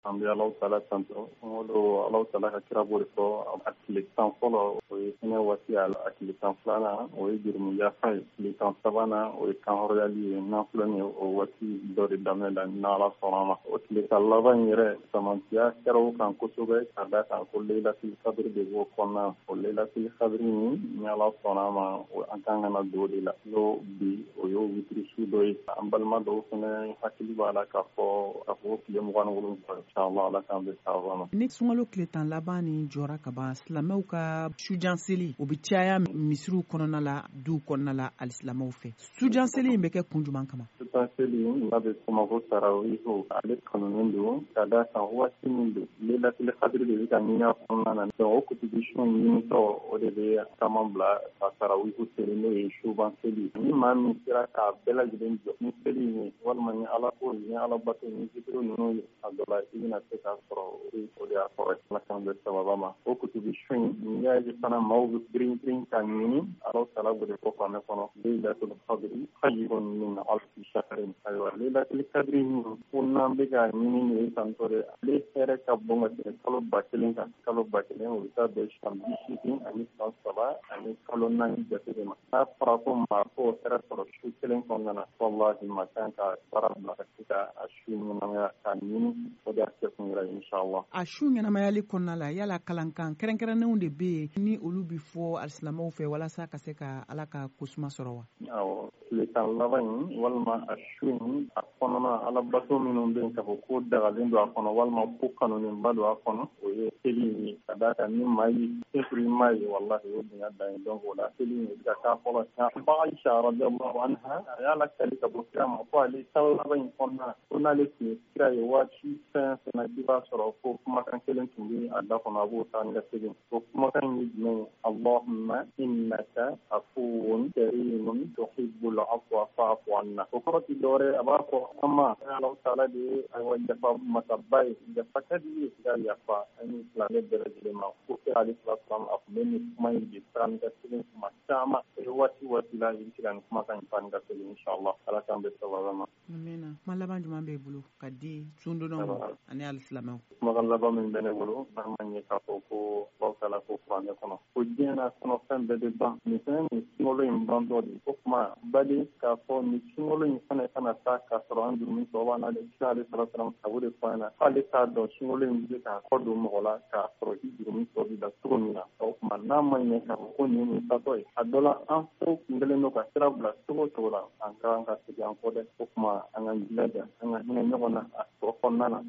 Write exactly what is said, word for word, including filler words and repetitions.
an bɛ Alahu taala tanto o don Alahu taala ka kira b'o de fɔ a tile tan fɔlɔ o ye hinɛ waati a tile tan filanan o ye jurumu yafa ye tile tan sabanan o ye kan hɔrɔnyali ye n'an filɛ nin ye o waati dɔ de daminɛ la ni Ala sɔnna ma o tile tan laban in yɛrɛ samantiya kɛra o kan kosɛbɛ ka da kan ko leyilatul kadiri de b'o kɔnɔna o leyilatul kadiri in ni Ala sɔnna ma an kan ka na don o de la n'o bi o y'o witiri su dɔ ye an balima dɔw fɛnɛ hakili b'a la k'a fɔ k'a fɔ tile mugan ni wolonwula inshallah Ala k'an bɛn sababa ma. Ni sunkalo tile tan laban nin jɔra ka ban silamɛw ka sujan seli o bɛ caya misiriw kɔnɔna la duw kɔnɔna la alisilamɛw fɛ sujan seli in bɛ kɛ kun jumɛn kama? Sujan seli n'a bɛ fɔ ma ko tarawihi ale kanunen don ka da kan waati min don leyilatul kadiri de bɛ ka ɲini a kɔnɔna na donc o contribution ɲinitɔ o de bɛ caman bila ka tarawihi seli n'o ye suban seli ni maa min sera k'a bɛɛ lajɛlen jɔ ni seli in ye walima ni ala ko ni ala bato ni zikiri ninnu ye a dɔ la i bɛna se k'a sɔrɔ o de y'a sɔrɔ Ala k'an bɛn sababa ma o contribution in n'i y'a ye fana maaw bɛ girin girin k'a ɲini Alahu taala b'o de fɔ kuranɛ kɔnɔ leyilatul kadiri khayrun min alfi shahrin ayiwa leyilatul kadiri in ko n'an bɛ k'a ɲini nin ye tantɔ dɛ ale hɛrɛ ka bon ka tɛmɛ kalo ba kelen kan kalo ba kelen o bɛ taa bɛn san bi seegin ani san saba ani kalo naani jate de ma n'a fɔra ko maa ko hɛrɛ sɔrɔ su kelen kɔnɔna na wallahi maa kan ka baara bila ka se ka a su ɲɛnamaya k'a ɲini o de y'a kɛ kun yɛrɛ inshallah. A su ɲɛnamayali kɔnɔna la yala kalankan kɛrɛnkɛrɛnnenw de bɛ yen ni olu bi fɔ alisilamɛw fɛ walasa ka se ka Ala ka kosuma sɔrɔ wa? Awɔ tile tan laban in walima a su in a kɔnɔna ala bato minnu bɛ yen k'a fɔ ko dagalen don a kɔnɔ walima ko kanunenba don a kɔnɔ o ye seli in ye ka d'a kan ni maa yi sefiri maa ye wallahi o bonya dan ye donc o la seli in ye ka k'a fɔlɔ sisan ba Aisha radiyallahu anha a y'a lakali ka bɔ kira ma ko ale kalo laban in kɔnɔna ko n'ale tun ye kira ye waati fɛn fɛn na i b'a sɔrɔ ko kumakan kelen tun bɛ a da kɔnɔ a b'o taa ni ka segin o kumakan ye jumɛn ye Allahumma innaka afuwwun karimun tuhibbul afwa fa'fu anna o kɔrɔ tɛ dɔwɛrɛ a b'a fɔ an ma Alahu taala de ye ayiwa yafa masaba ye yafa ka di ye ka yafa ani silamɛ bɛɛ lajɛlen ma ko kira ale salaam a tun bɛ nin kuma in de taa ni ka segin kuma caman o ye waati waati la i bɛ se ka nin kumakan in taa ni ka segin inshallah Ala k'an bɛn sababa ma. Amina kuma laban jumɛn b'e bolo ka di sundonaw ani alisilamɛw? Kumakan laban min bɛ ne bolo n'a ma ɲɛ k'a fɔ ko Alahu taala ko kuranɛ kɔnɔ ko diɲɛ n'a kɔnɔ fɛn bɛɛ bɛ ban nin fɛn nin sunkalo in bantɔ de o tuma bali k'a fɔ nin sunkalo in fana kana taa k'a sɔrɔ an jurumu tɔ b'an na dɛ kira ale salaam a b'o de fɔ an ɲɛna k'ale t'a dɔn sunkalo in bɛ k'a kɔ don mɔgɔ la k'a sɔrɔ i jurumu tɔ b'i la cogo min na o tuma n'a ma ɲɛ k'a fɔ ko nin nin tatɔ ye a dɔ la an fɛnw kun kɛlen don ka sira bila cogo o cogo la an ka kan ka segin an kɔ dɛ o tuma an ka jilaja an ka hinɛ ɲɔgɔn na a tɔ kɔnɔna na